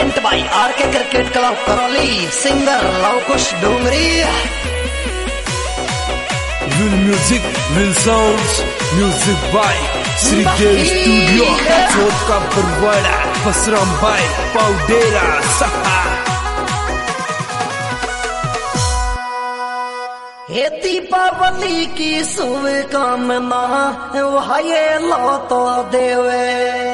Present by RK cricket club Karauli, singer Lavkush Dongri. Will music, will sounds, music by Sridev Studio, Chot ka Barwada, Basram by Paudera Saha। हे दीपावली की शुभकामना वहाये लो तो देवे,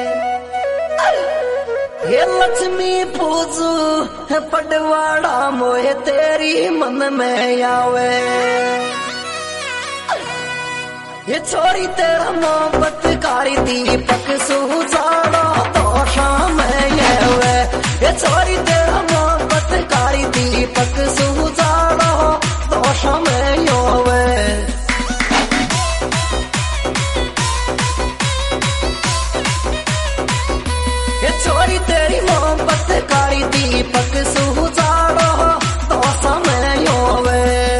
हे लक्ष्मी पूजू पडवाड़ा मोहे तेरी मन में आवे। ये छोरी तेरा मोहब्बत कारी दीपक सुजाड़ो तो शाम ये वे, ये छोरी तेरा मोहब्बत कारी दीपक सुजाड़ो तो शाम यो वे। ये छोरी तेरी मोहब्बत कारी दीपक सुजाड़ो तो शाम यो वे।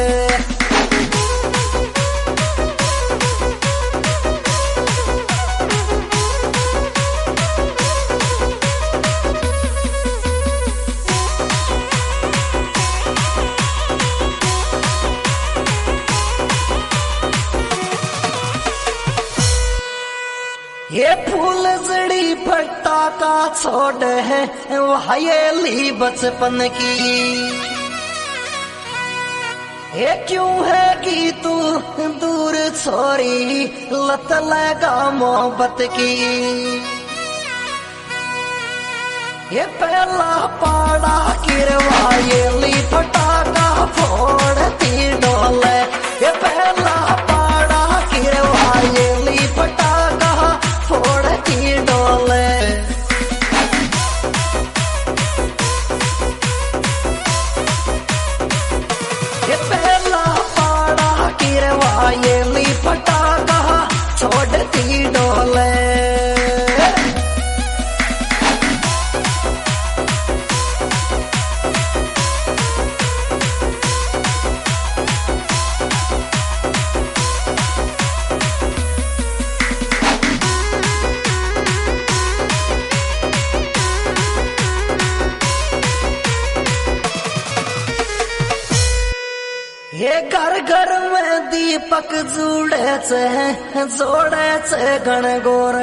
ये फूल जड़ी पटाखा छोड़ है वहायली बचपन की, ये क्यों है कि तू दूर छोरी लत लगा मोहब्बत की। ये पहला पाड़ा किरवायली पटाखा फोड़ती डोले, ये पहला पाड़ा किरवायली पटाखा फोड़ती डोले। ये पहला पाड़ा किरवायली पटाखा छोड़ती डोले। ये घर घर में दीपक जुड़े से जोड़े से गण गोर,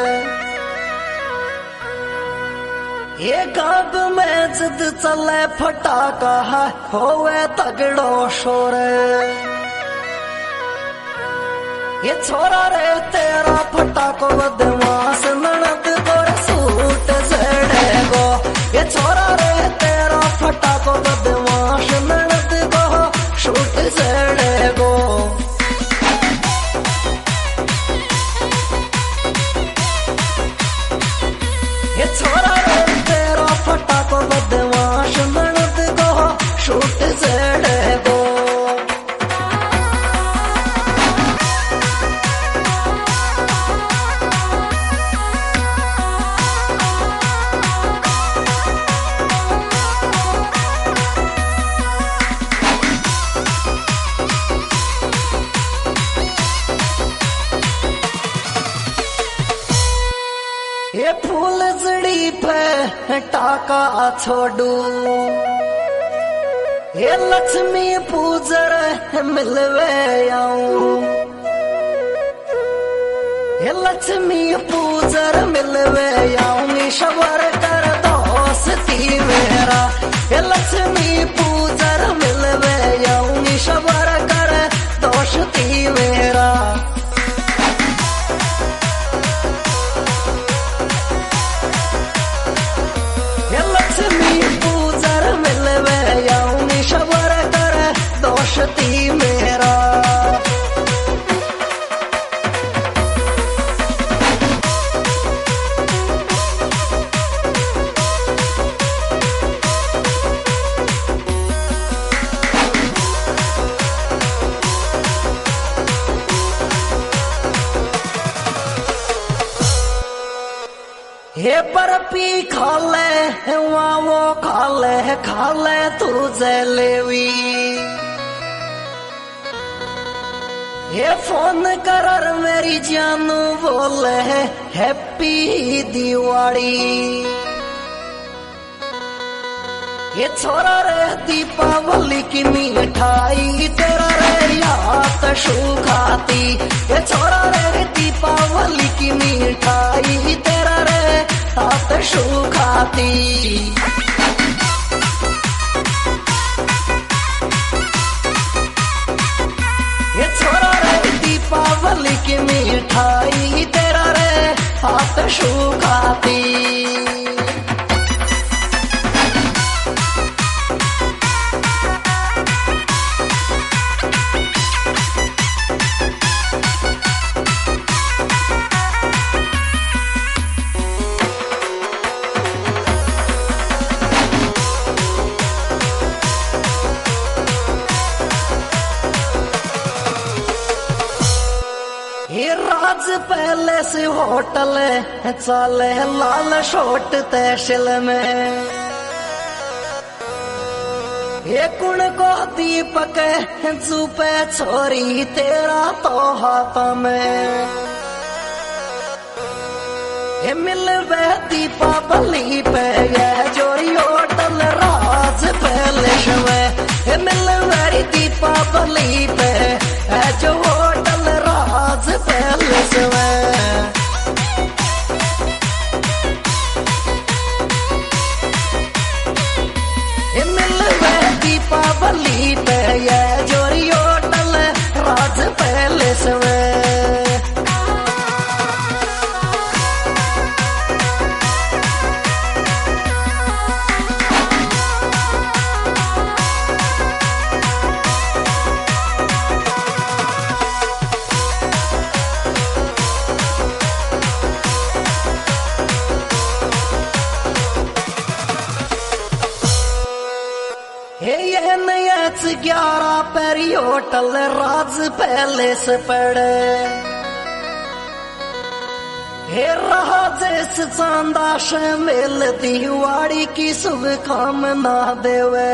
ये गाँव में जिद चले फटाका होवे तगड़ो शोर। ये छोरा रे तेरा फटाको बदमाश ननद गोर सूट जड़े गो, ये छोरा रे तेरा फटाको बदमाश ननद गो शूट जड़े गो। ये छोरा रे तेरा फटाको बदमाश ननद गो शूट जड़े गो। ये फूल जड़ी पे टाका छोड़ू, ये लक्ष्मी पूजर मिलवे आऊं, ये लक्ष्मी पूजर मिलवे आऊं शबर कर दोस्ती मेरा। ये लक्ष्मी पूजर मिलवे आऊं शबर कर दोस्ती मेरा। पूजर मिलवे आऊं शबर कर दोस्ती मेरा। हे बर्फी खा ले वहाँ वो खा ले तू जलेबी। ये फोन कर मेरी जानू बोले हैप्पी दिवाली। ये छोरा रे दीपावली की मिठाई तेरा रे हाथ सुखाती। ये छोरा रे दीपावली की मिठाई तेरा रे हाथ सुखाती। ये छोरा रे दीपावली की मिठाई तेरा रे हाथ सुखाती। ये राज पैलेस होटल चले लाल शोट तहसील में। ये कुण को दीपक चुपे छोरी तेरा तो हाथ में। ये मिलवे दीपावली पे ये जोरी होटल राज पैलेस में। ये मिलवे दीपावली पे जो होटल राज पैलेस में। ये मिलवे दीपावली पे ये जोरी होटल राज पैलेस में। ये नयच 11 पैरी होटल राज पैलेस पड़े। हे राजेश चांदाश मेल दिवाड़ी की शुभकामना देवे।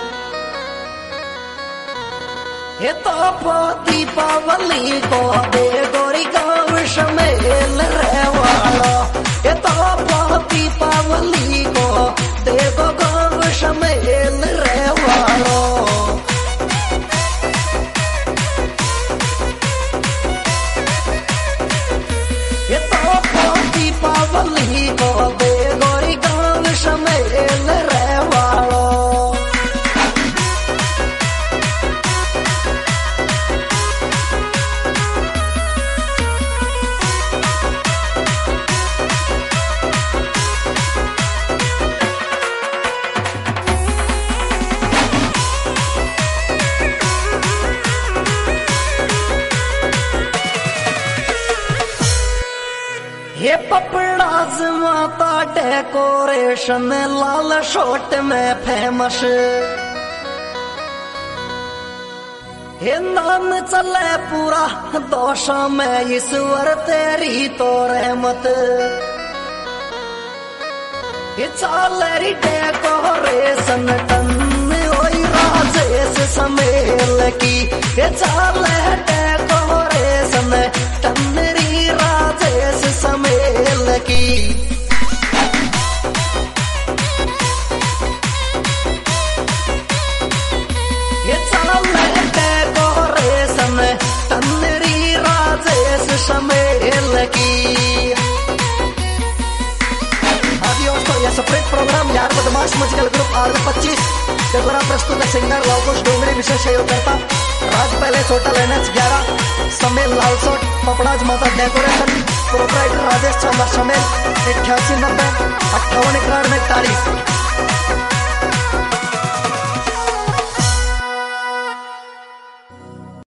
ये तो दीपावली को दे गोरी गाँव शमेल रहवाला। ये तो दीपावली को दे गो गाँव शमेल रहवालो। ये तो दीपावली को दे गोरी गाँव शमेल रहवालो। ये पपड़ाज माता डेकोरेशन लाल शोट में फेमस। ये नाम चले पूरा दोषा में ईश्वर तेरी तो रहमत। ये चालरी डेकोरेशन टन ओई राजेश समेल की। ये चाल डेकोरेशन टनरी राजेश समेल की। ये चाल डेकोरेशन टनरी राजेश समेल की। सेपरेट प्रोग्राम यार बदमाश म्यूजिकल ग्रुप R25 के द्वारा प्रस्तुत है सिंगर लवकुश डोंगरी विशेष सहयोगकर्ता Raj palace hotel NH 11 Samel Lalsot Papdaj Mata decoration proprietor Rajesh चंदा समेल 8890 58 41 41।